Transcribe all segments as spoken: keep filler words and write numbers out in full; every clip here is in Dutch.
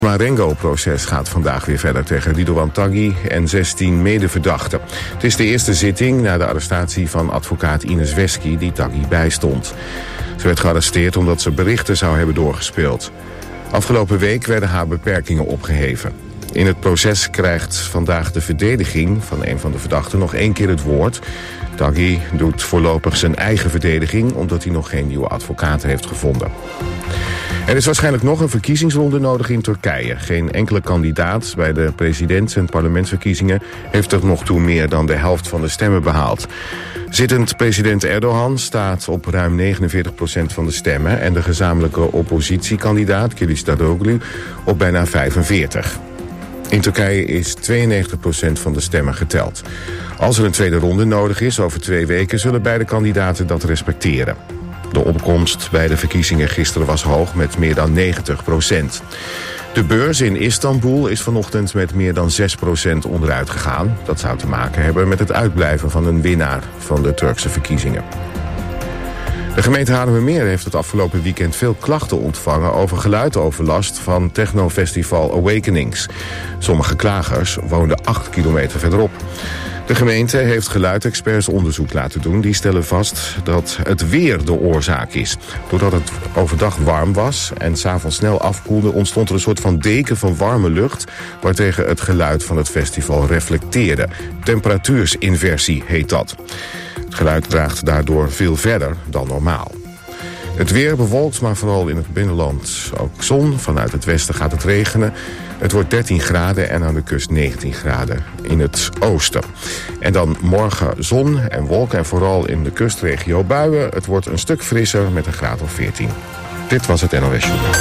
Het Marengo-proces gaat vandaag weer verder tegen Ridouan Taghi en zestien medeverdachten. Het is de eerste zitting na de arrestatie van advocaat Ines Wesky die Taghi bijstond. Ze werd gearresteerd omdat ze berichten zou hebben doorgespeeld. Afgelopen week werden haar beperkingen opgeheven. In het proces krijgt vandaag de verdediging van een van de verdachten nog één keer het woord. Taghi doet voorlopig zijn eigen verdediging omdat hij nog geen nieuwe advocaat heeft gevonden. Er is waarschijnlijk nog een verkiezingsronde nodig in Turkije. Geen enkele kandidaat bij de presidents- en parlementsverkiezingen heeft tot nog toe meer dan de helft van de stemmen behaald. Zittend president Erdogan staat op ruim negenenveertig procent van de stemmen en de gezamenlijke oppositiekandidaat Kılıçdaroğlu op bijna vijfenveertig. In Turkije is tweeënnegentig procent van de stemmen geteld. Als er een tweede ronde nodig is over twee weken zullen beide kandidaten dat respecteren. De opkomst bij de verkiezingen gisteren was hoog met meer dan negentig procent. De beurs in Istanbul is vanochtend met meer dan zes procent onderuit gegaan. Dat zou te maken hebben met het uitblijven van een winnaar van de Turkse verkiezingen. De gemeente Haarlemmermeer heeft het afgelopen weekend veel klachten ontvangen over geluidoverlast van technofestival Awakenings. Sommige klagers woonden acht kilometer verderop. De gemeente heeft geluidexperts onderzoek laten doen. Die stellen vast dat het weer de oorzaak is. Doordat het overdag warm was en 's avonds snel afkoelde, ontstond er een soort van deken van warme lucht waartegen het geluid van het festival reflecteerde. Temperatuursinversie heet dat. Het geluid draagt daardoor veel verder dan normaal. Het weer bewolkt, maar vooral in het binnenland ook zon. Vanuit het westen gaat het regenen. Het wordt dertien graden en aan de kust negentien graden in het oosten. En dan morgen zon en wolken en vooral in de kustregio buien. Het wordt een stuk frisser met een graad of veertien. Dit was het N O S Journaal.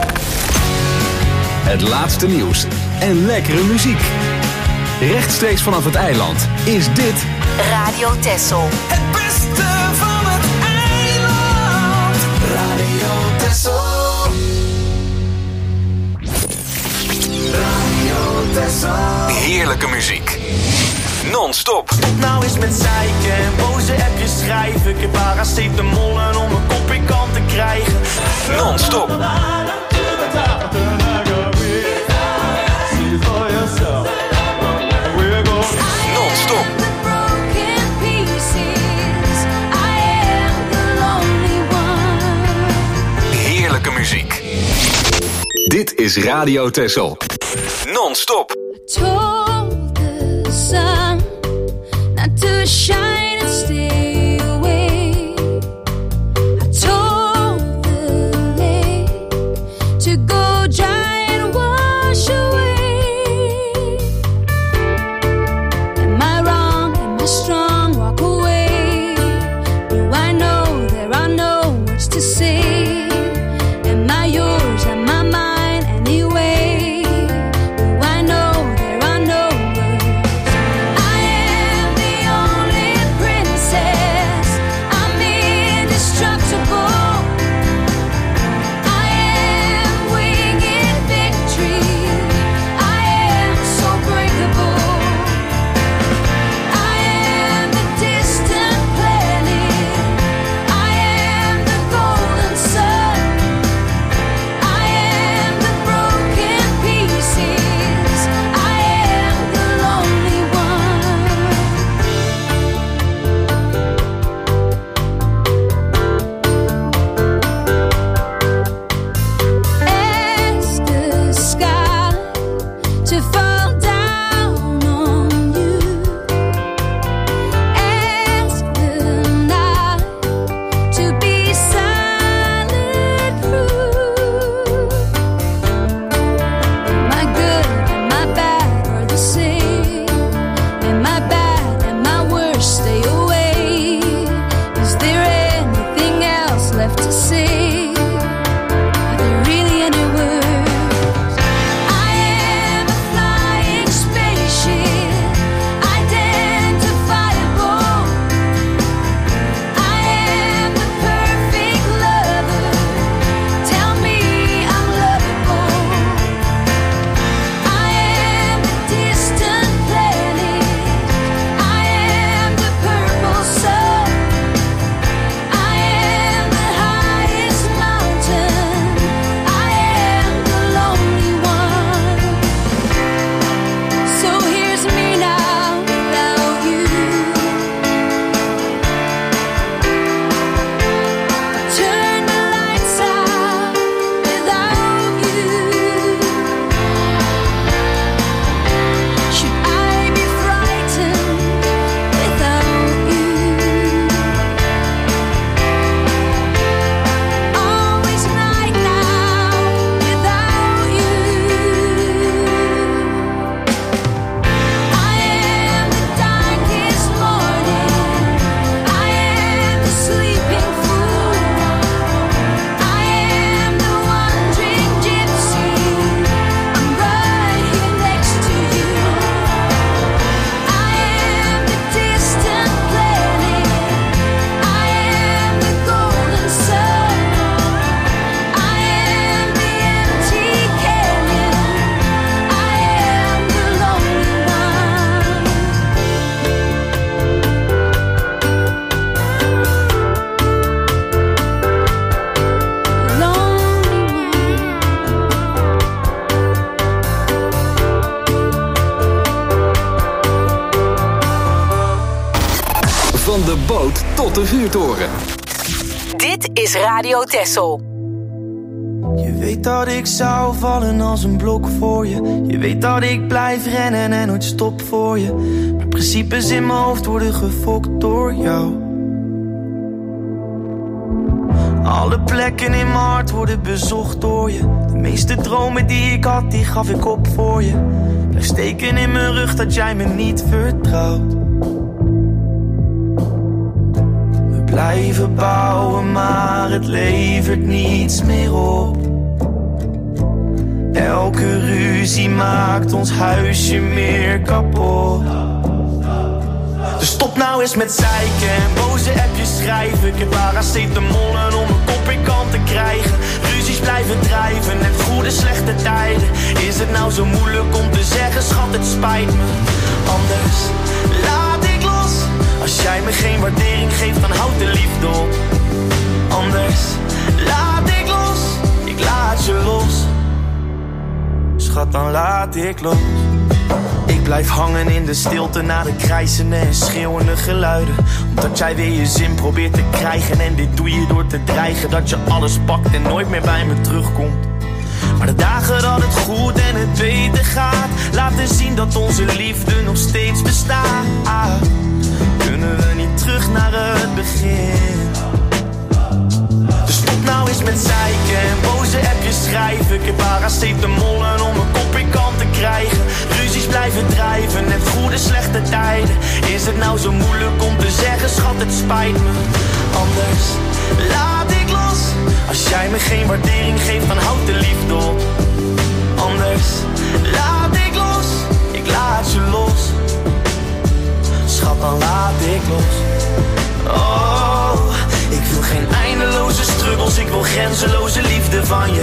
Het laatste nieuws en lekkere muziek. Rechtstreeks vanaf het eiland is dit Radio Texel. Het beste van het eiland. Radio Texel. Radio Texel. heerlijke muziek. Non-stop. Nou is met zeiken en boze appjes schrijven. Ik heb paracetamol en om een kop in kant te krijgen. Non-stop. Non-stop. Heerlijke muziek. Dit is Radio Texel. Non-stop. Told the sun not to shine and stay away. I told the lake to go dry and wash away. Am I wrong? Am I strong? Walk away. Do I know there are no words to say? Am I yours? Am I mine? Anyway, do I know there are no words? I am the only princess. Zandvoort tot de vuurtoren. Dit is Radio Texel. Je weet dat ik zou vallen als een blok voor je. Je weet dat ik blijf rennen en nooit stop voor je. Maar principes in mijn hoofd worden gefokt door jou. Alle plekken in mijn hart worden bezocht door je. De meeste dromen die ik had, die gaf ik op voor je. Blijf steken in mijn rug dat jij me niet vertrouwt. We blijven bouwen, maar het levert niets meer op. Elke ruzie maakt ons huisje meer kapot. Dus stop nou eens met zeiken en boze appjes schrijven. Ik heb paracetamol om een kop in kant te krijgen. Ruzies blijven drijven, net goede slechte tijden. Is het nou zo moeilijk om te zeggen, schat, het spijt me. Anders laat ik los. Als jij me geen waardering geeft, dan houd de liefde op. Anders laat ik los. Ik laat je los. Schat, dan laat ik los. Ik blijf hangen in de stilte na de krijzende en schreeuwende geluiden. Omdat jij weer je zin probeert te krijgen. En dit doe je door te dreigen dat je alles pakt en nooit meer bij me terugkomt. Maar de dagen dat het goed en het beter gaat, laten zien dat onze liefde nog steeds bestaat. Kunnen we niet terug naar het begin? Dus stop nou eens met zeiken en boze appjes schrijven. Ik heb paracetamol om een kop in kant te krijgen. Ruzies blijven drijven, net goede slechte tijden. Is het nou zo moeilijk om te zeggen, schat, het spijt me. Anders laat ik los. Als jij me geen waardering geeft, dan houd de liefde op. Anders laat ik los. Ik laat je los. Schat, dan laat ik los. Oh, ik wil geen eindeloze struggles. Ik wil grenzeloze liefde van je.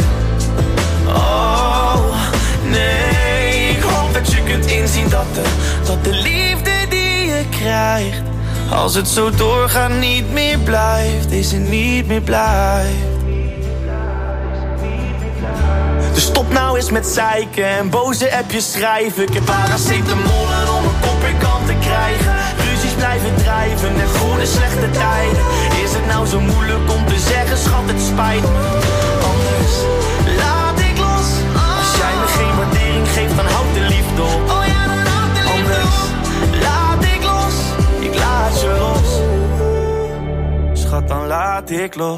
Oh, nee, ik hoop dat je kunt inzien dat de, dat de liefde die je krijgt, als het zo doorgaat, niet meer blijft. Is het niet meer blijft. Dus stop nou eens met zeiken en boze appjes schrijven. Ik heb paracetamol om een kop in kant te krijgen. Ruzies blijven drijven en goede slechte tijden. Is het nou zo moeilijk om te zeggen, schat, het spijt me. Anders laat ik los. Als jij me geen waardering geeft, dan houd de liefde op. Anders laat ik los. Ik laat je los. Schat, dan laat ik los.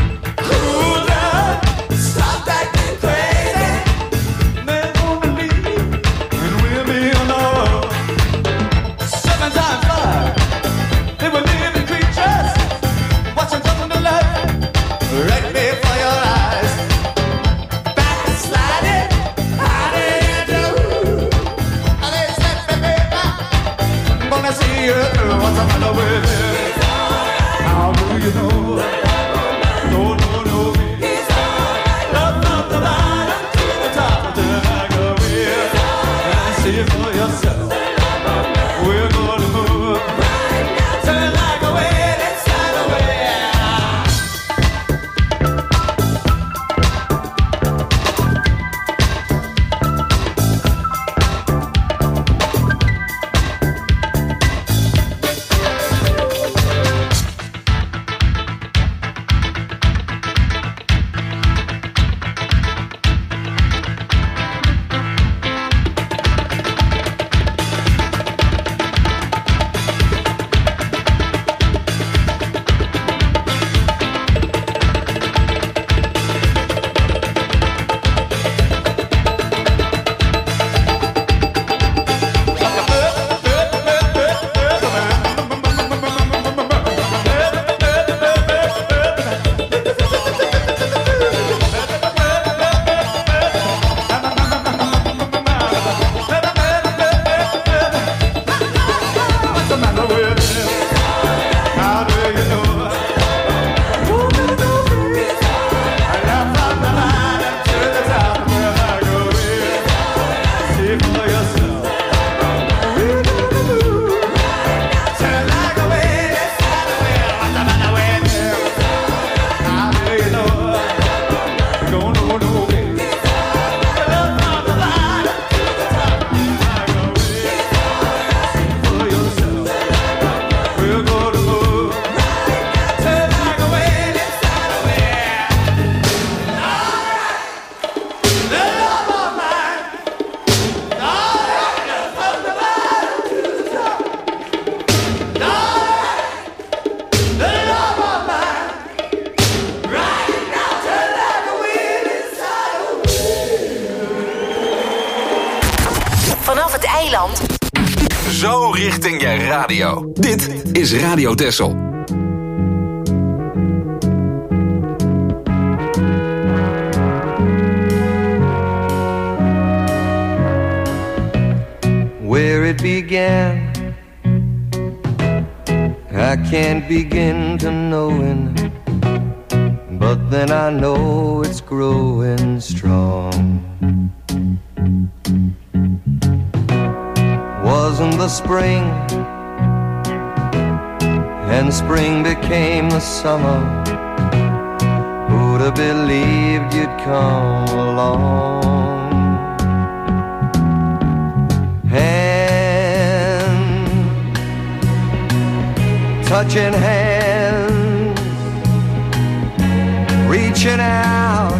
Stop acting crazy. Man, wanna leave. eiland. Zo richting je radio. Dit is Radio Texel. Where it began, I can't begin to knowing, but then I know it's growing strong. Wasn't the spring, and spring became the summer. Who'd have believed you'd come along? Hand, touching hands, reaching out,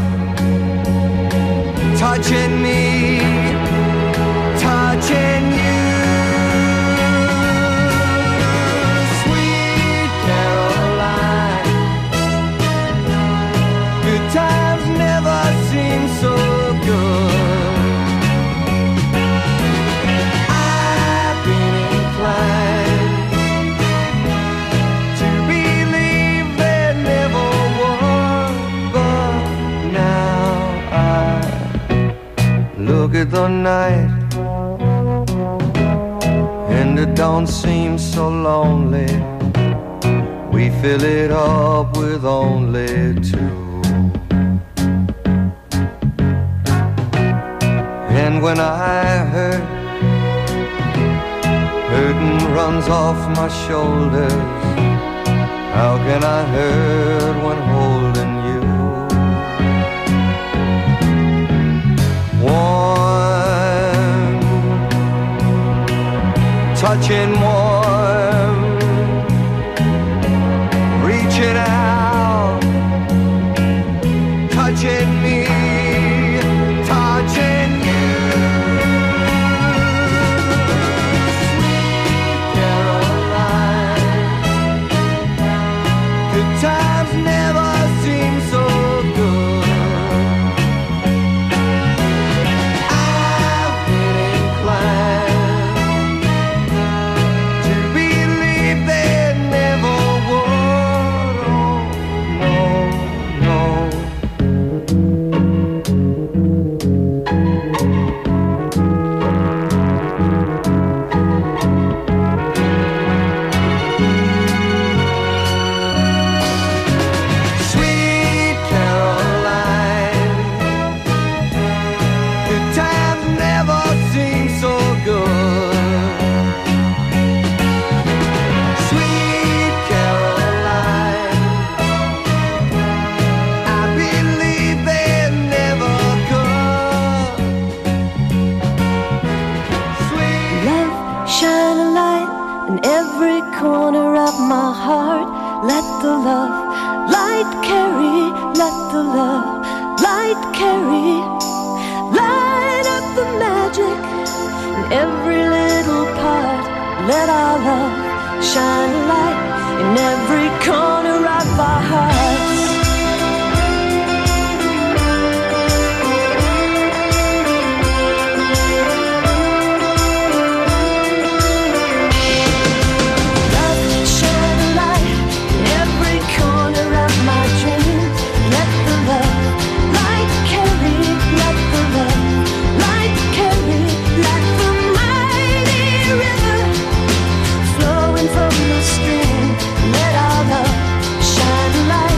touching me, touching you. Sweet Caroline, good times never seem so good. Look at the night, and it don't seem so lonely. We fill it up with only two. And when I hurt, hurting runs off my shoulders. How can I hurt when holding you? Warm, touching warm, reaching out, touching me, touching you. Sweet Caroline, good times never seem so good. My heart, let the love light carry, let the love light carry, light up the magic in every little part. Let our love shine a light in every corner of our hearts. Flowing from the stream, let our love shine light.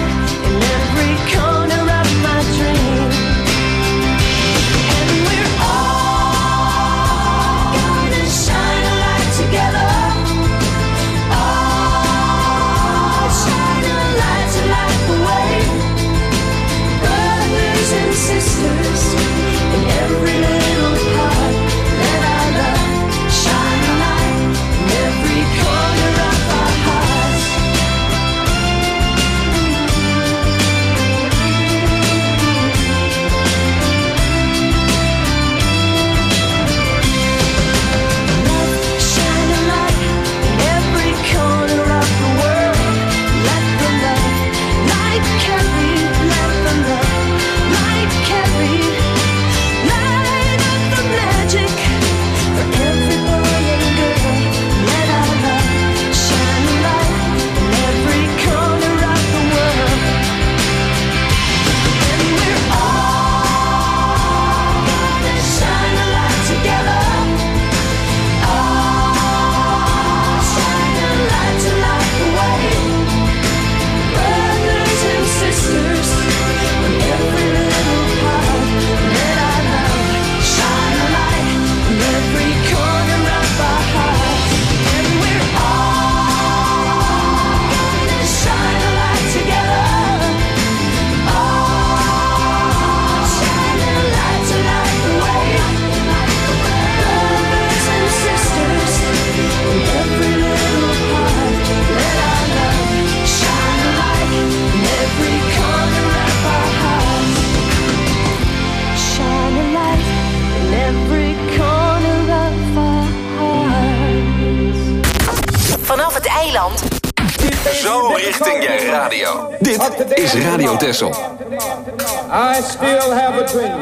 Eiland. Zo richting je radio. Dit is Radio Texel. I still have a dream.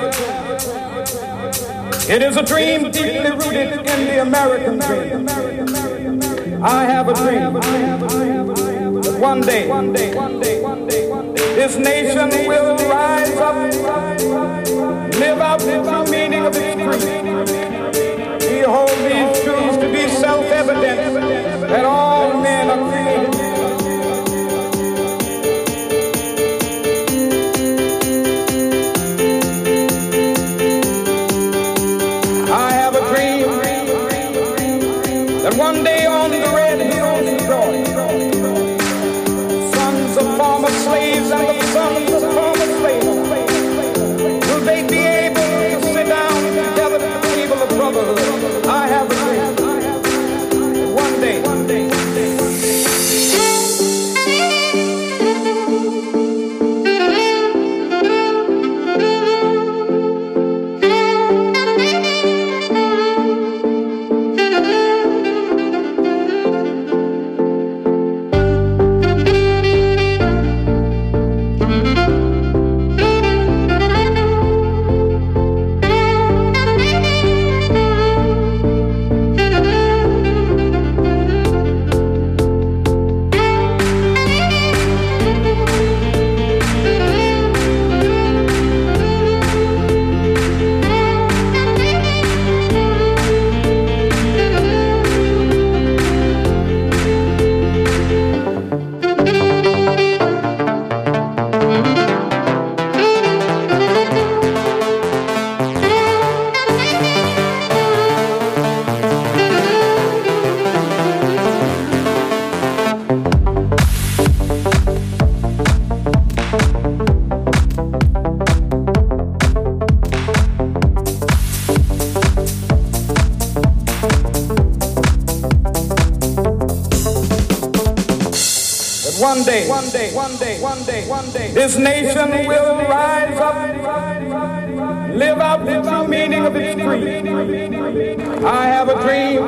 It is a dream deeply rooted in the American dream. I have a dream that one day this nation will rise up, live out the true meaning of its creed. We hold these truths to be self-evident that all men are created. One day on the red hills of Georgia, sons of former slaves and the sons of former slaves, will they be able to sit down together at the table of brotherhood? I have a dream. One day, one day, one day, one day. One day, one day, one day, one day, one day, this nation will rise up, live out the true meaning of its creed. I have a dream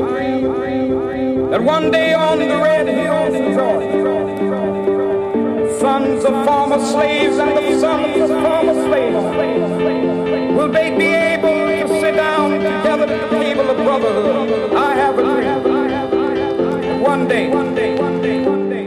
that one day on the red hills of Georgia, sons of former slaves and the sons of former slaves, will they be able to sit down together at the table of brotherhood? I have a dream. One day, one day, one day, one day.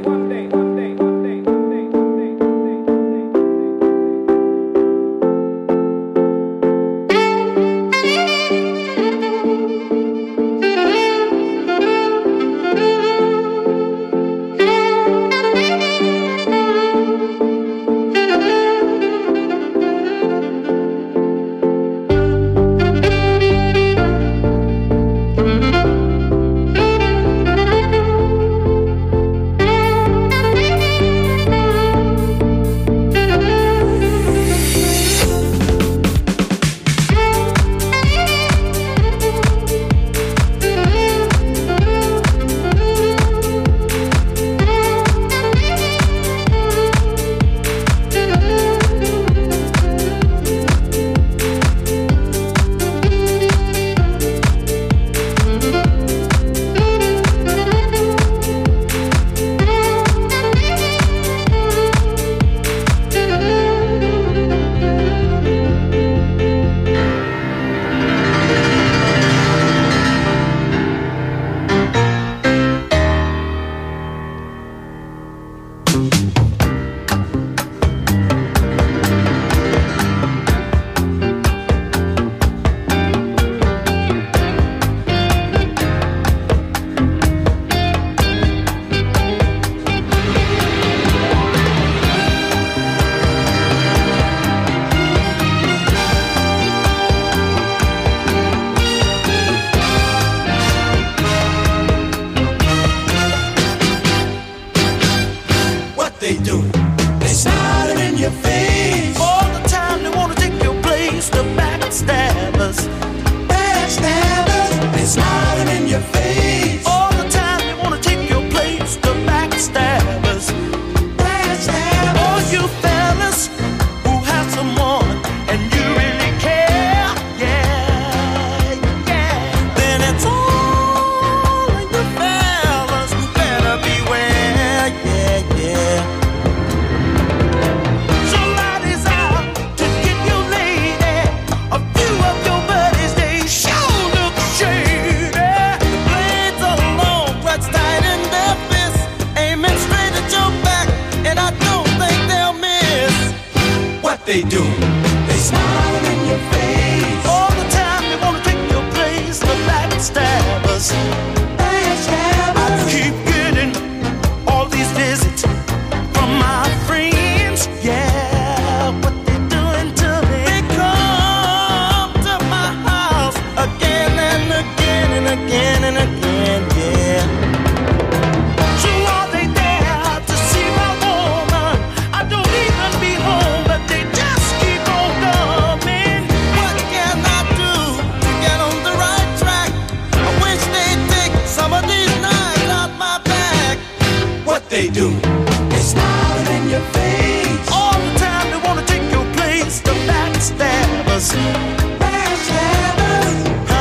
backstabbers. Backstabbers. Ah,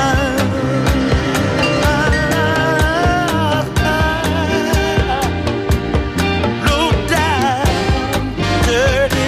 ah, ah. Low down, dirty.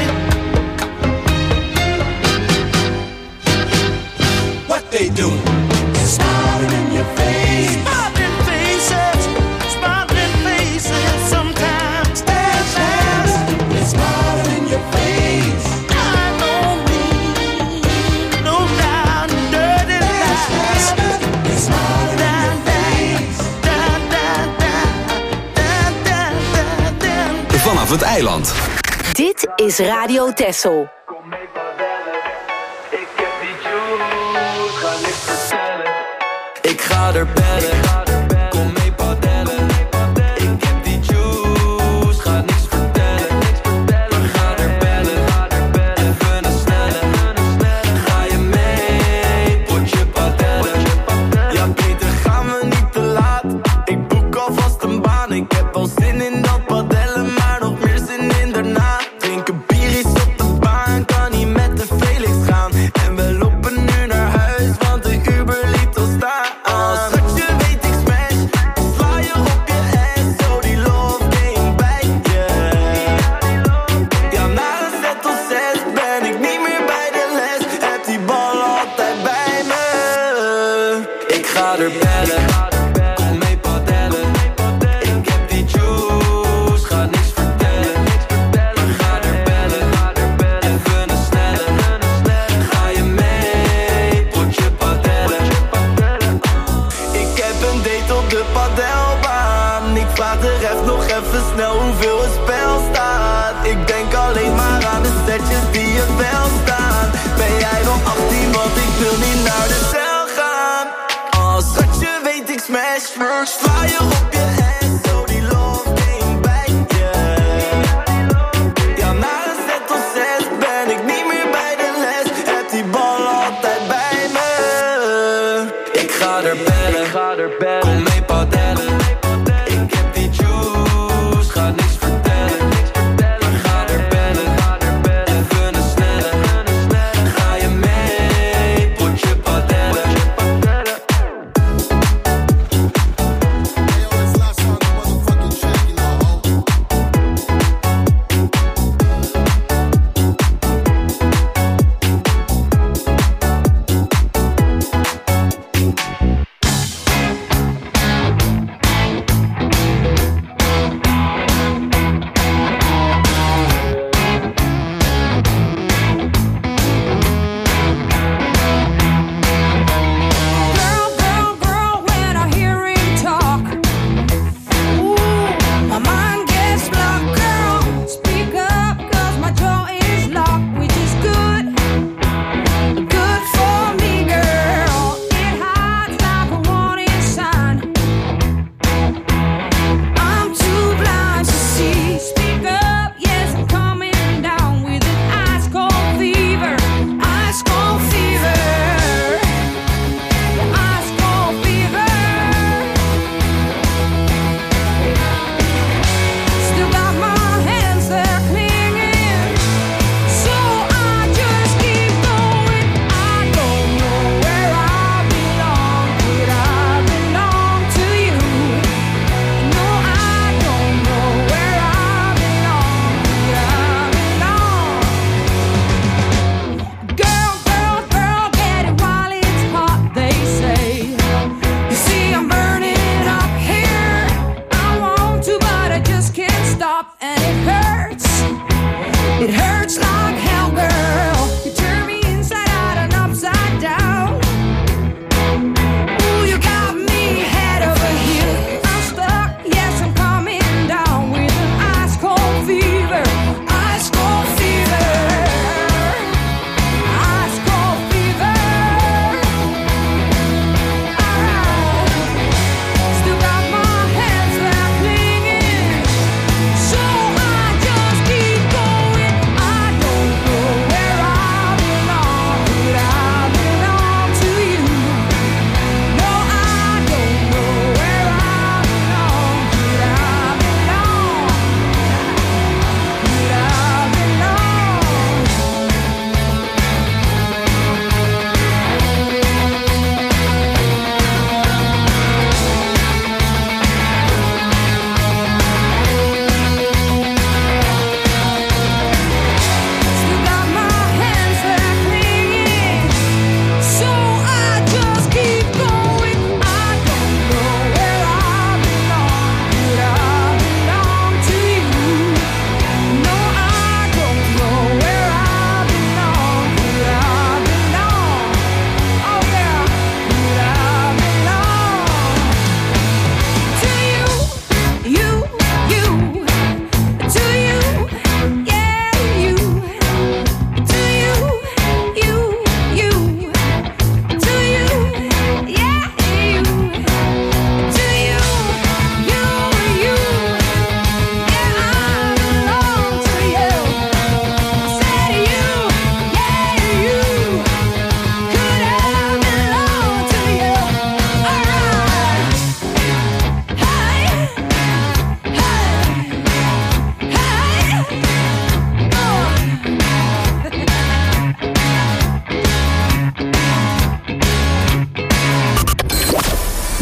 What they do? Smiling in your face. Smiling faces. Smiling faces. Sometimes they're fast. They smile in your face. I don't mean no down dirty lies. They smile in your face. Down, down, down, down, down, down, down. Vanaf het eiland. Dit is Radio Texel. Kom mee padellen, ik heb die juice, ga niks vertellen. Ik ga er bellen, kom mee padellen. Ik heb die juice, ga niks vertellen. We gaan er bellen, even een snelle. Ga je mee, potje padellen. Ja beter gaan we niet te laat. Ik boek alvast een baan. Ik heb al zin in dat padellen, maar nog meer zin in daarna. Drinken bier is op de baan, kan niet met de Felix gaan. En we lopen nu naar huis, want de Uber liet ons staan. Als dat je weet ik smash, sla je op je ass. Zo die love game bij je. Ja, na een set of zes ben ik niet meer bij de les. Heb die bal altijd bij me. Ik ga er bellen, kom mee padellen. Ik heb die juice, ga niks vertellen. We gaan er bellen, even een snelle. Ga je mee, potje padellen. Ik heb een date op de padelbaan. Ik vraag de ref nog even snel hoeveel het spel staat. Ik denk alleen maar aan de setjes die er wel staan. Ben jij nog achttien, want ik wil niet naar de cel gaan. Als dat je weet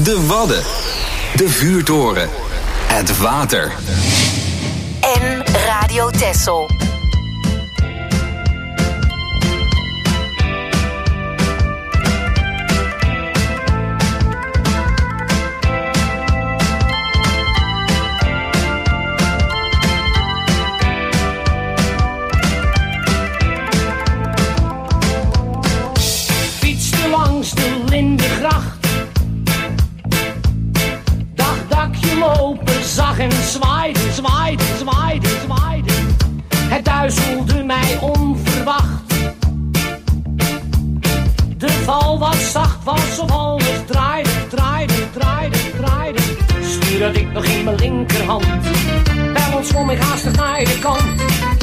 De Wadden. De vuurtoren. Het water. En Radio Texel. Fietste langs de Lindegracht. Dagdakje lopen, zag en zwaaide, zwaaide, zwaaide, zwaaide. Het duizelde mij onverwacht. De val was zacht, was of alles draaide, draaide, draaide, draaide. Stuur had ik nog in mijn linkerhand. Bij ons kom ik haastig naar de kant.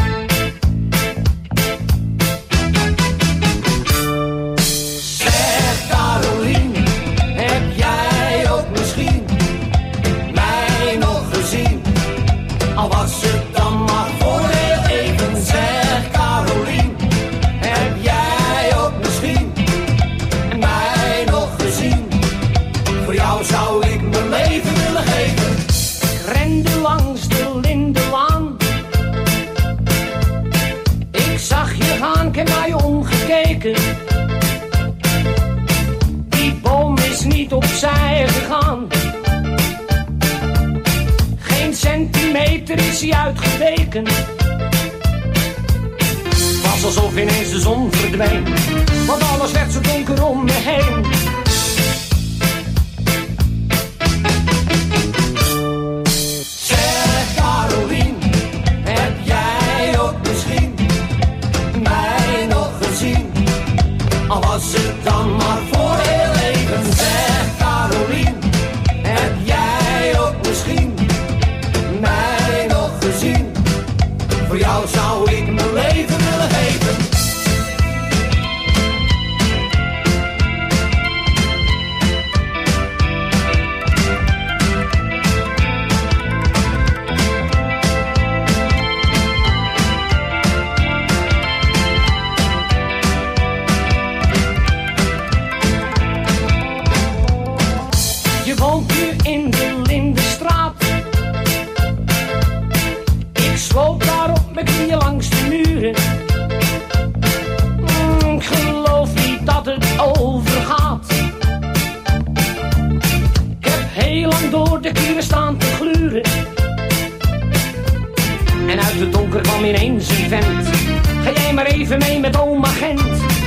Zeg Carolien, heb jij ook misschien mij nog gezien? Al was het dan maar voor heel even. Zeg Carolien, heb jij ook misschien mij nog gezien? Voor jou zou ik mijn leven willen geven. Ik rende langs de Lindenlaan. Ik zag je gaan, ik heb naar je omgekeken. Die boom is niet opzij gegaan. Geen centimeter is hij uitgeweken. Was alsof ineens de zon verdween, want alles werd zo donker om me heen. Zeg Carolien, heb jij ook misschien mij nog gezien? Al was het dan maar voor heel even. Zeg Carolien, heb jij ook misschien mij nog gezien? Voor jou zou ik mijn leven willen geven. Je woont nu in de Lindenstraat. Ik sloop daar op mijn knieën langs de muren. Mm, ik geloof niet dat het overgaat. Ik heb heel lang door de kieren staan te gluren. En uit het donker kwam ineens een vent. Ga jij maar even mee met oma Gent.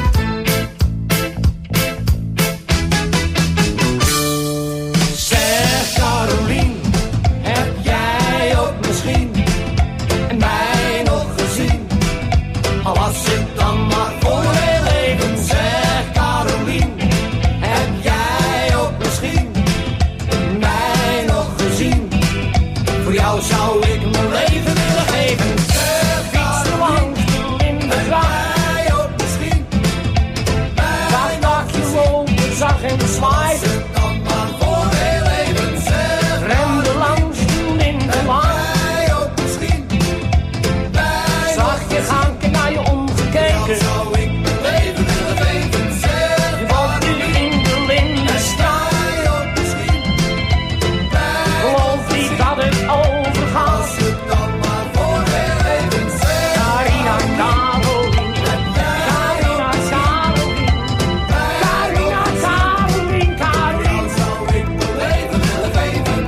Zeg Carolien, heb jij ook misschien mij nog gezien? Al was het dan maar voor heel even. Zeg Carolien, heb jij ook misschien mij nog gezien? Voor jou zou ik mijn leven willen geven. Fiets langs de Lindengracht. Jij ook misschien mij nog gezien? Lopen, zag en zwaaide. Rende langs de Lindenlaan. Zag je gaan, ik heb naar je omgekeken. Je woont nu in de Lindenstraat. Geloof niet dat het overgaat. Carina, Carolien. Carina, Carolien. Carina, Carolien, Carolien. Zou ik mijn leven willen geven?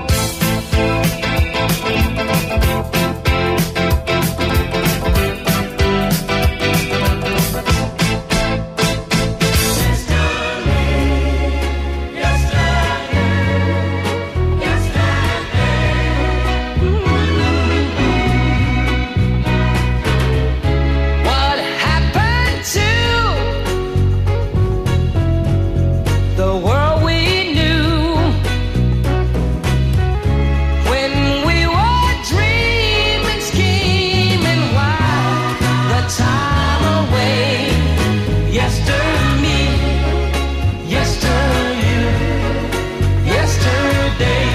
What happened to the world we knew when we were dreaming, scheming, while the time away? Yester me, yester you, yesterday.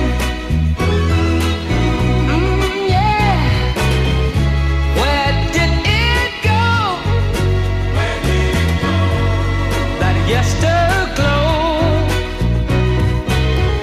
Mm, yeah. Where did it go? Where did it go? That yesterglow.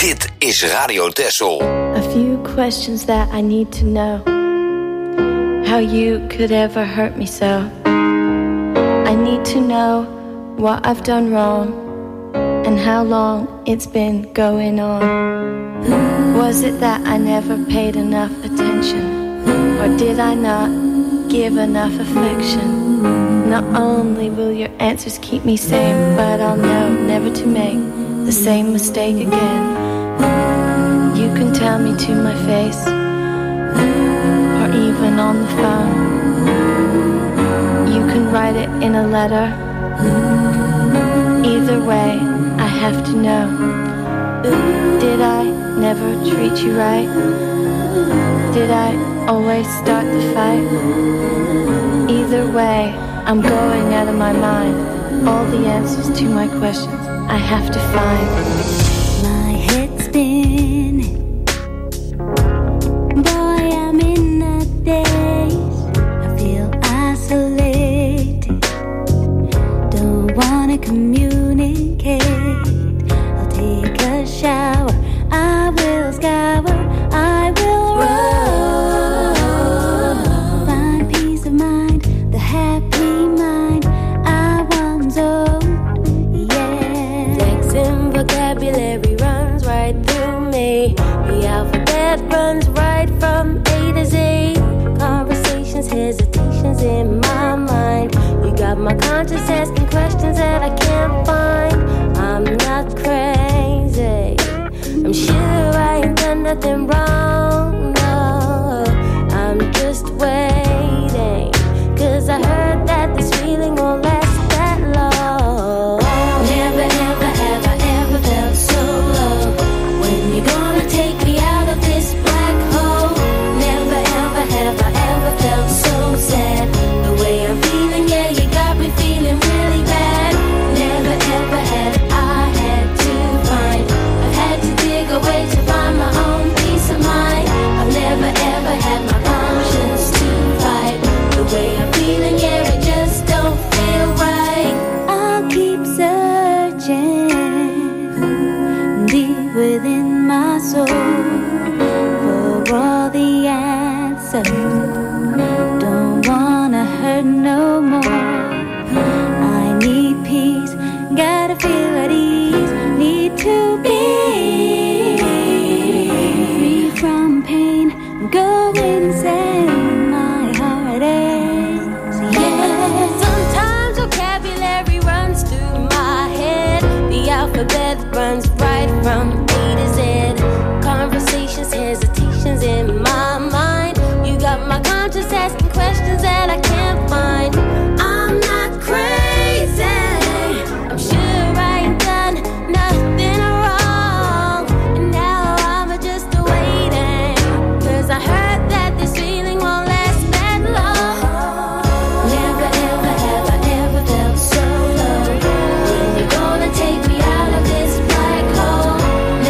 Dit is Radio Texel. A few questions that I need to know. How you could ever hurt me so. I need to know what I've done wrong and how long it's been going on. Was it that I never paid enough attention? Or did I not give enough affection? Not only will your answers keep me sane, but I'll know never to make the same mistake again. You can tell me to my face, or even on the phone. You can write it in a letter. Either way, I have to know. Did I never treat you right? Did I always start the fight? Either way, I'm going out of my mind. All the answers to my questions I have to find. My head's spinning. Boy, I'm in a daze. I feel isolated. Don't wanna communicate. I'll take a shower. I will scour. I will run. Find peace of mind. The happy mind I once owned. Yeah. Flexing vocabulary runs right through me. The alphabet runs right from A to Z. Conversations, hesitations in my mind. You got my conscience asking questions that I can't find. I'm not crazy. I'm sure I ain't done nothing wrong. No, I'm just waiting. Cause I heard that this feeling won't last that long. Never ever have I ever felt so low. When you gonna take me out of this black hole? Never ever have I ever felt so sad. The way I'm feeling, yeah, you got me feeling really bad. Never ever had I had to find. I've had to dig away to find my own peace of mind. I've never ever had my conscience to fight. The way I'm feeling, yeah, it just don't feel right. I'll keep searching deep within my soul for all the answers. Don't wanna hurt no more. I need peace, gotta feel at ease. Need to be free from pain, go insane. My heart aches, yeah. Sometimes vocabulary runs through my head. The alphabet runs right from A to Z. Conversations, hesitations in my mind. You got my conscience asking questions that I can't find. I'm not crazy. I'm sure I ain't done nothing wrong. And now I'm just waiting. Cause I heard that this feeling won't last that long. Never ever have I ever felt so low. When you gonna take me out of this black hole?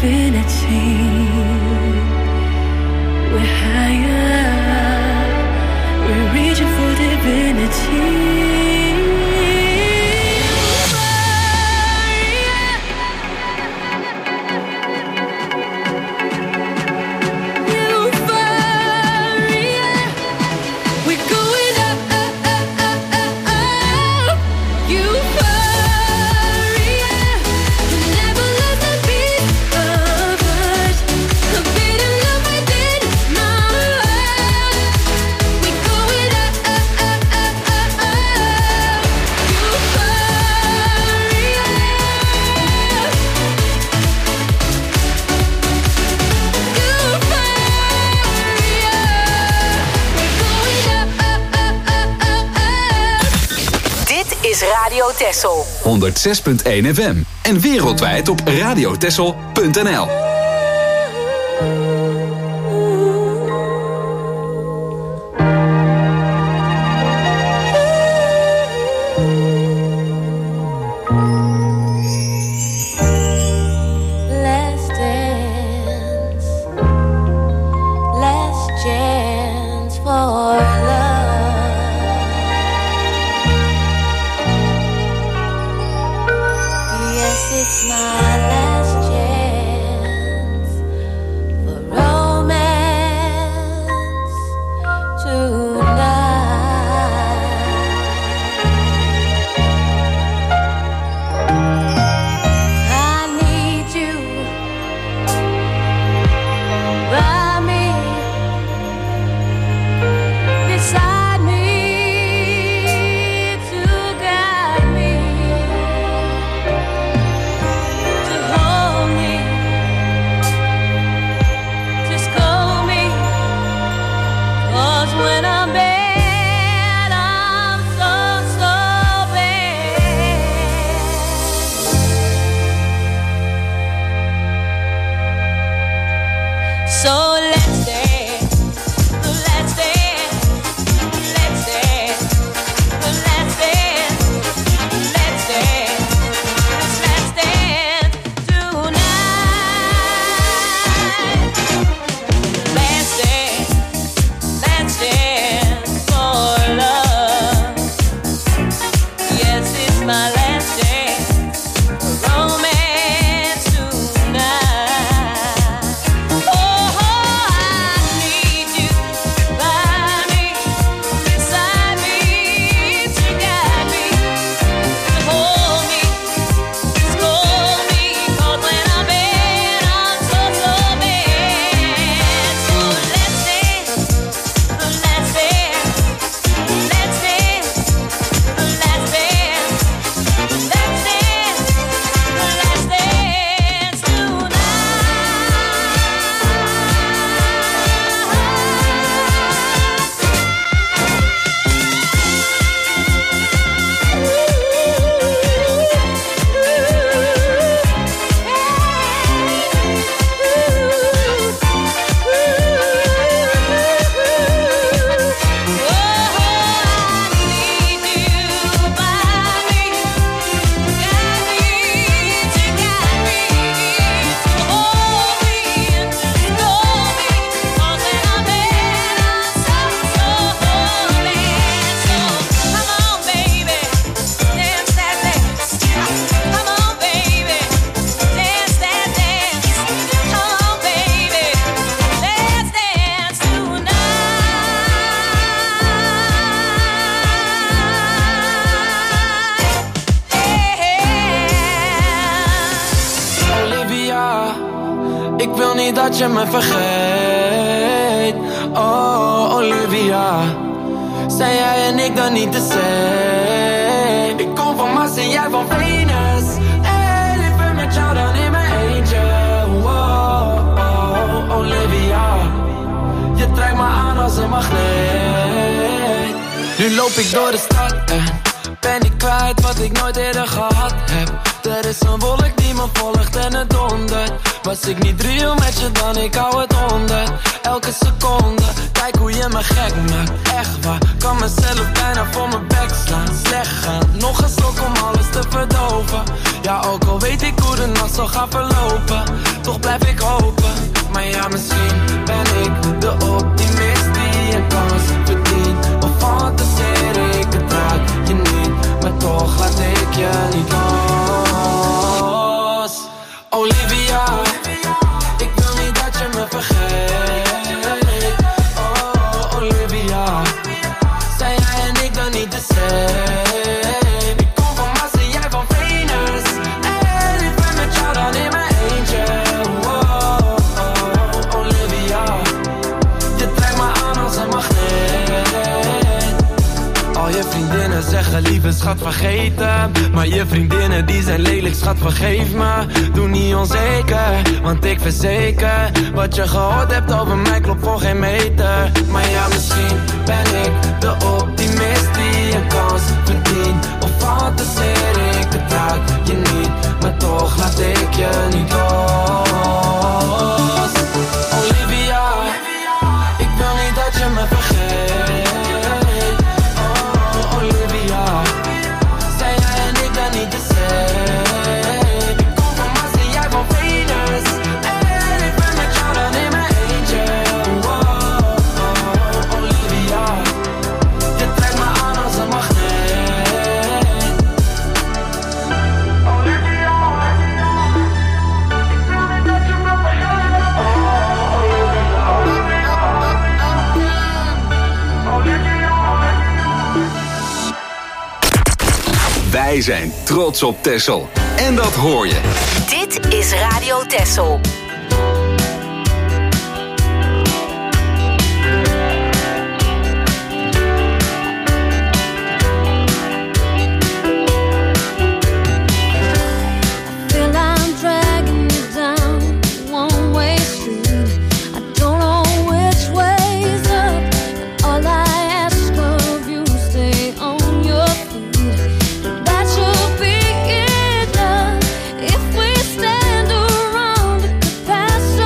infinity. We're higher, we're reaching for divinity. Radio Texel honderd zes punt één F M en wereldwijd op radiotexel punt n l. It's my last chance for romance tonight. I need you by me, beside me, to guide me, to hold me, to scold me. 'Cause when I'm bad, I'm so, so bad. So let's dance, let's dance, let's dance, let's dance, let's dance, let's dance tonight. Let's dance, let's dance for love. Yes, it's my last chance for romance tonight. Oh, I need you by me, beside me, to guide me, to hold me, to scold me. 'Cause when I'm bad, I'm so, so bad. So let's dance, let's dance, let's dance, let's dance, let's dance, let's dance tonight. Olivia, ik wil niet dat je me vergeet. Oh, Olivia, zijn jij en ik dan niet de same? Ik kom van Mars en jij van Venus. Hey, liever met jou dan in mijn eentje. Oh, oh, Olivia, je trekt me aan als een magneet. Nu loop ik door de stad en ben ik kwijt snelheid wat ik nooit eerder gehad heb. Er is een wolk die me volgt en het dondert. Was ik niet real met je dan, ik hou het onder. Elke seconde, kijk hoe je me gek maakt. Echt waar, kan mezelf bijna voor mijn bek slaan. Slecht gaan, nog een slok om alles te verdoven. Ja, ook al weet ik hoe de nacht zal gaan verlopen, toch blijf ik hopen. Maar ja, misschien ben ik de optimist die een kans verdient. Of fantaseer ik het raak je niet, maar toch laat ik je niet los. Olivia, ik wil niet dat je me vergeet. Oh, Olivia, zijn jij en ik dan niet de same? Ik kom van Mars en jij van Venus, en ik ben met jou dan in mijn eentje. Oh, oh, Olivia, je trekt me aan als een magneet. Al je vriendinnen zeggen lieve schat vergeten, maar je vriendinnen die zijn lelijk schat vergeef me. Doe niet onzeker, want ik verzeker, wat je gehoord hebt over mij klopt voor geen meter. Maar ja, misschien ben ik de optimist die een kans verdient. Of fantaseer ik het raak je niet, maar toch laat ik je niet los. Olivia, ik wil niet dat je me vergeet. Oh, Olivia, zijn jij en ik dan niet de same? Ik kom van Mars en jij van Venus, en ik ben met jou dan in mijn eentje. Oh, oh, Olivia, je trekt me aan als een magneet. Olivia, ik wil niet dat je me vergeet. Oh, Olivia, Olivia. Wij zijn trots op Texel. En dat hoor je. Dit is Radio Texel. Feel I'm dragging you down one way street. I don't know which way's up, and all I ask of you stay on your feet. That should be enough. If we stand around the past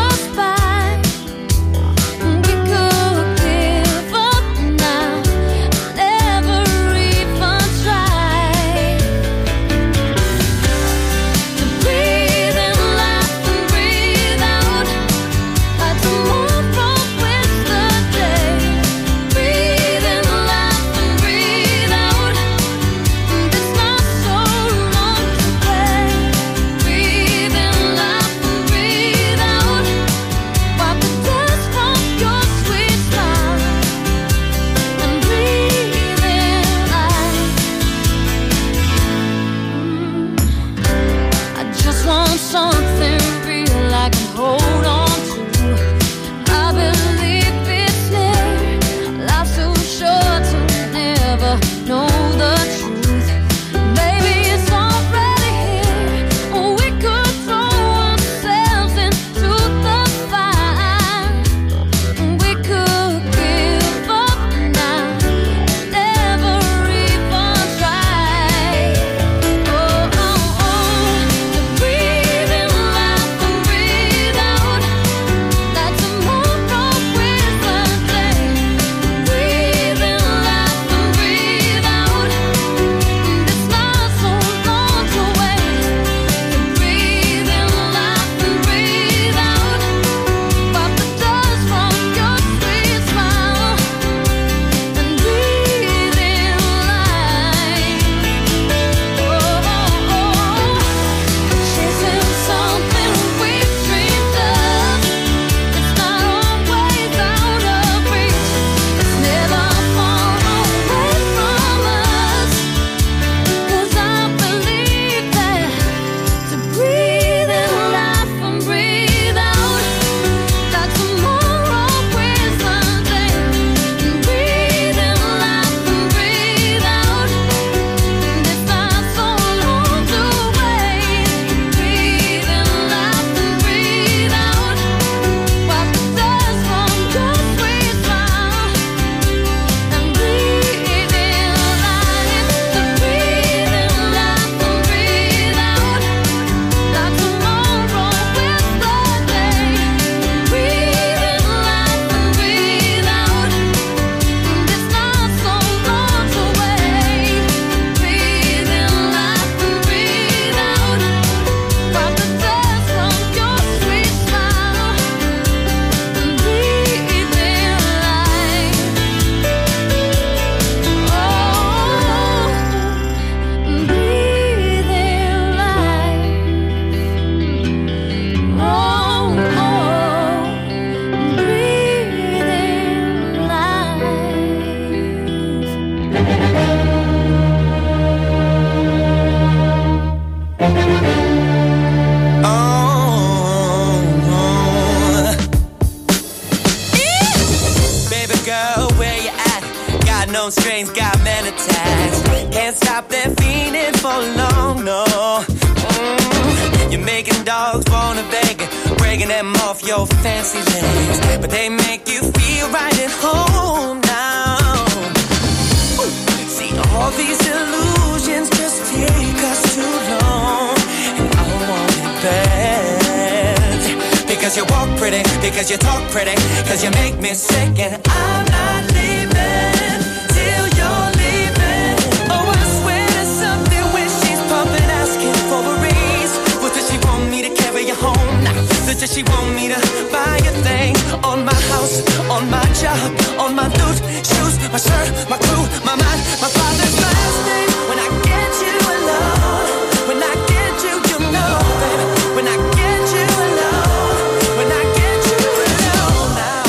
Those strains got men attached. Can't stop their fiending for long, no. Mm. You're making dogs wanna beg, breaking them off your fancy legs, but they make you feel right at home now. Ooh. See, all these illusions just take us too long, and I want it bad. Because you walk pretty, because you talk pretty, because you make me sick, and I'm not leaving till you're leaving. Oh, I swear there's something when she's pumping, asking for a raise. What does she want me to carry you home? Nah, does she want me to buy a thing? On my house, on my job, on my loot, shoes, my shirt, my crew, my mind, my father's last name. When I get you alone, when I get you, you know, baby. When I get you alone, when I get you alone now.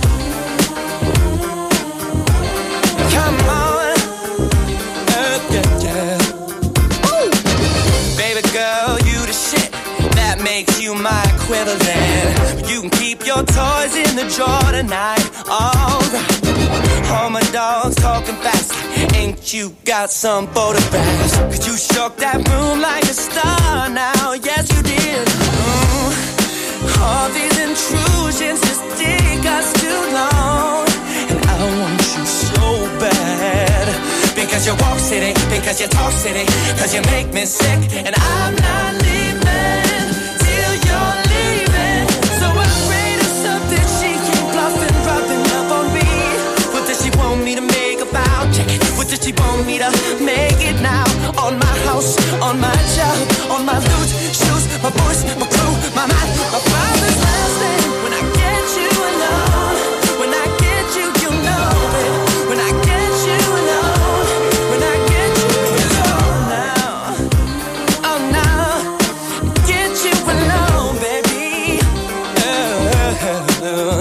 Come on, uh, yeah, yeah. Ooh. Baby girl, you the shit. That makes you my equivalent. You can keep your toys in the drawer tonight. Alright. All my dogs talking fast. Ain't you got some photographs? Cause you shook that room like a star now. Yes, you did. Mm. All these intrusions just take us too long, and I want you so bad. Because you walk city, because you talk city, because you make me sick, and I'm not leaving till you're leaving. So afraid of something she keep bluffing, rubbing up on me. What does she want me to make about? What does she want me to make it now? On my house, on my job, on my loot, shoes, my voice, my crew, my mind, my father's last name. When I get you alone, when I get you, you know it. When I get you alone, when I get you alone now, oh now, get you alone, baby. Uh, uh,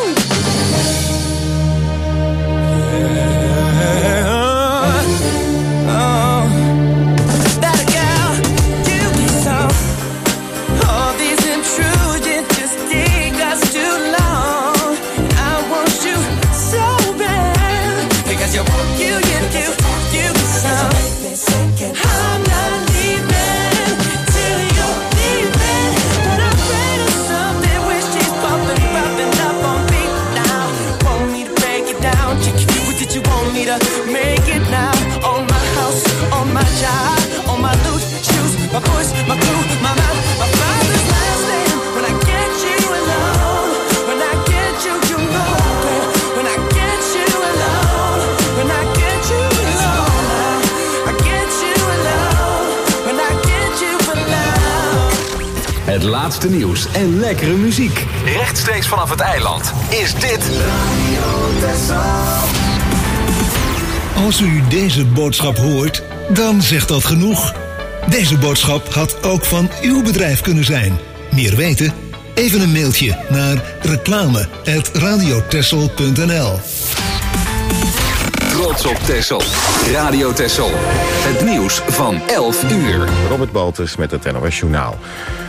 make it now. On my house, on my job, on my loot, shoes, my voice, my crew, my mind, my father's last name. When I get you alone, when I get you, you know it. When I get you alone, when I get you alone, I get you alone, when I get you alone. Het laatste nieuws en lekkere muziek. Rechtstreeks vanaf het eiland is dit Radio Tessel. Als u deze boodschap hoort, dan zegt dat genoeg. Deze boodschap had ook van uw bedrijf kunnen zijn. Meer weten? Even een mailtje naar reclame apenstaartje radiotessel punt n l. Trots op Tessel. Radio Tessel. Het nieuws van elf uur. Robert Baltus met het N O S Journaal.